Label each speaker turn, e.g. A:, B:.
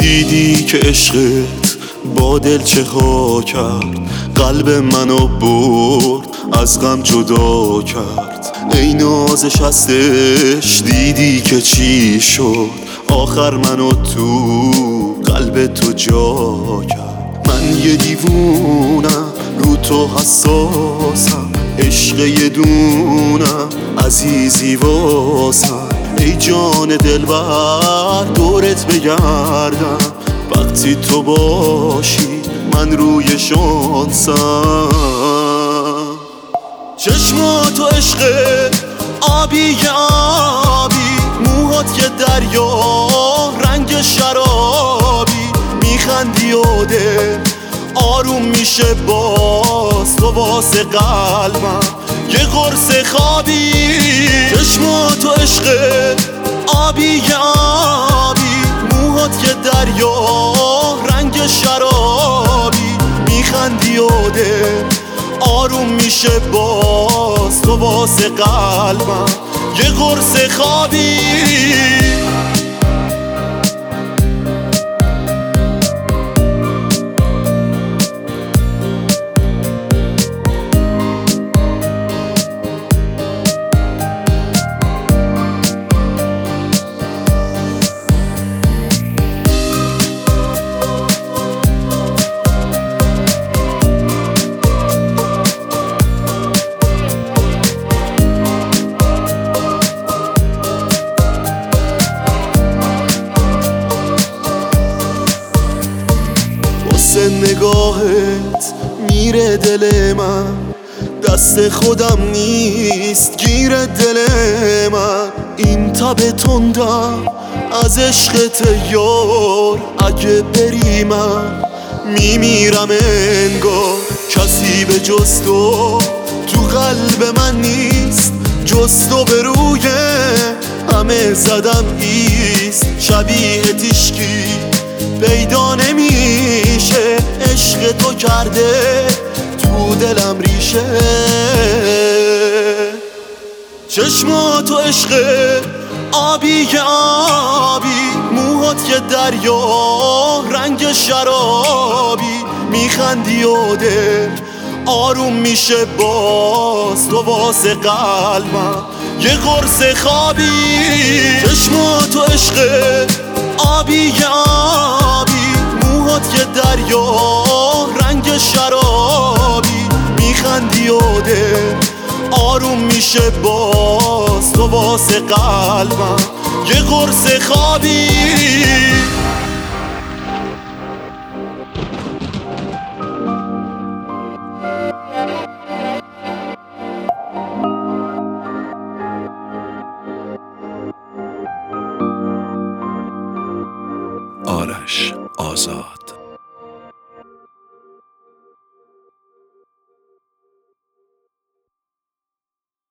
A: دیدی که عشقت با دل چه ها کرد، قلب منو برد از غم جدا کرد. ای نازش هستش دیدی که چی شد، آخر منو تو قلب تو جا کرد. من یه دیوونم رو تو حساسم، عشق یه دونم عزیزی واسم. ای جان دلبر دورت بگردم، وقتی تو باشی من روی شانسم. چشماتو عشق آبی آبی، موهات که دریا رنگ شرابی. میخندی و دل آروم میشه باز، تو واسه قلبم یه قرص خوابی. چشماتو عشق آبی آبی، موهات که دریا رنگ شرابی. میخندی و دل آروم میشه باز، تو واسه قلبم یه قرص خوابی. نگاهت میره دل من، دست خودم نیست گیر دل من. این تب تندم از عشقت یار، اگه بری من میمیرم انگار. کسی به جز تو قلب من نیست، جز تو به روی همه زدم ایست. شبیه تیشکی پیدا نمیشه، عشق تو کرده تو دلم ریشه. چشماتو عشق آبی آبی، موهات که دریا رنگ شرابی. میخندی و دل آروم میشه باز، تو واسه قلبم یه قرص خوابی. چشماتو عشق آبی آبی، موهات که دریا رنگ شرابی. میخندی و دل آروم میشه باز، تو واسه قلبم یه قرص خوابی.
B: آرش آزاد.